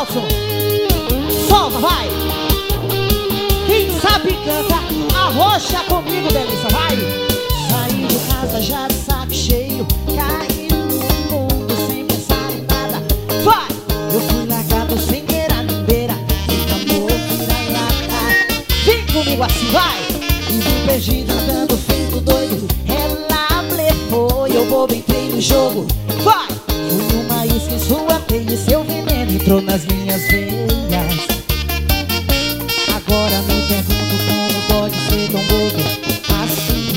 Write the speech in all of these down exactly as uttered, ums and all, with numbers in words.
Valson, solta, vai. Quem sabe canta, arrocha comigo, delícia, vai. Saí de casa já de saco cheio, caí no mundo sem pensar em nada. Vai! Eu fui largado sem querer nem beira, e amor vira lata. Vem comigo assim, vai! E vim perdido andando feito doido. Ela blefou e eu bobo entrei no jogo. Vai! Fui uma isca em sua teia e seu veneno entrou nas minhas veias. Agora me pergunto como pode ser tão bobo assim.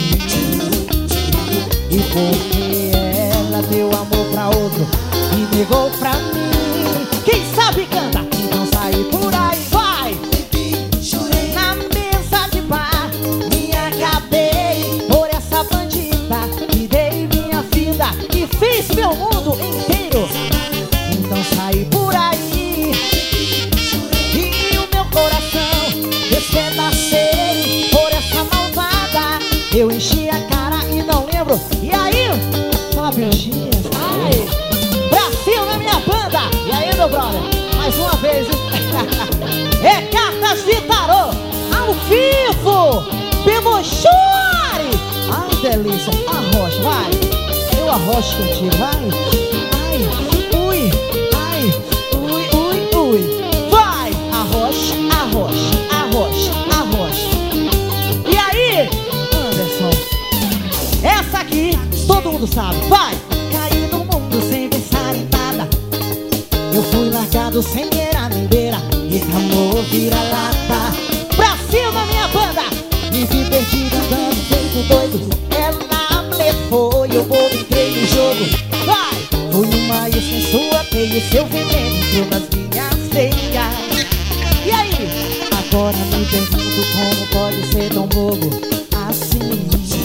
E por que ela deu amor pra outro e negou pra mim? Quem sabe canta, então sai por aí, vai! Na mesa de bar me acabei por essa bandida que dei minha vida e fiz meu mundo inteiro. Então sai por aí e o meu coração despedacei por essa malvada. Eu enchi a cara e não lembro. E aí, Fábio Dias, ai, Brasil na minha banda. E aí, meu brother, mais uma vez. É cartas de tarô ao vivo, pelo chore. Ai, delícia, arrocha, vai. Eu arrocho contigo, vai. Ai, ui, ai, ui, ui, ui. Vai, arrocha, arrocha, arrocha, arrocha. E aí, Anderson, essa aqui todo mundo sabe, vai. Caí no mundo sem pensar em nada. Eu fui largado sem querer nem beira, e amor vira lata. Brasil na minha banda, me vi perdido andando feito doido. Ela blefou e eu bobo entrei no jogo. Vai! Fui uma isca em sua teia e seu veneno entrou nas minhas veias. E aí? Agora me pergunto como pode ser tão bobo assim.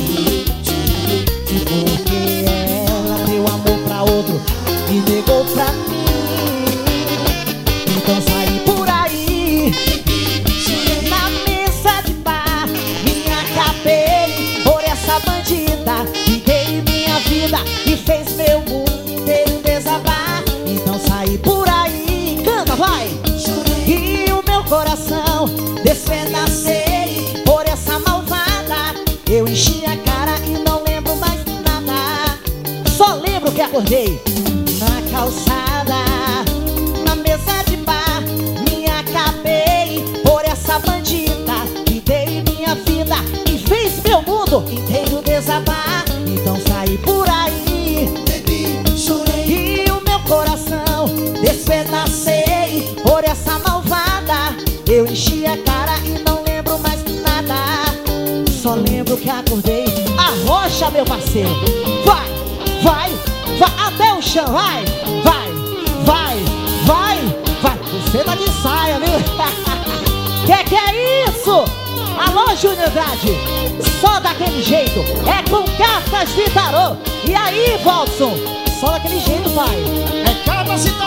E por que ela deu amor pra outro e negou pra mim? Então saí por aí na mesa de bar, me acabei por essa bandida que dei minha vida e fez meu mundo inteiro desabar. Então saí por aí, canta, vai! E o meu coração despedacei por essa malvada. Eu enchi a cara e não lembro mais nada. Só lembro que acordei na calçada, na mesa de bar, me acabei por essa bandida que dei minha vida e fez meu mundo inteiro desabar. Então saí por aí e o meu coração despedacei por essa malvada. Eu enchi a cara e não lembro mais nada. Só lembro que acordei. Arrocha, meu parceiro. Vai, vai, vai até o chão, vai, vai, vai, vai, vai. Você tá de saia, viu? Que que é isso? Alô, Júnior Andrade, só daquele jeito. É com cartas de tarô. E aí, Valson, só daquele jeito, vai. É cartas de tarô.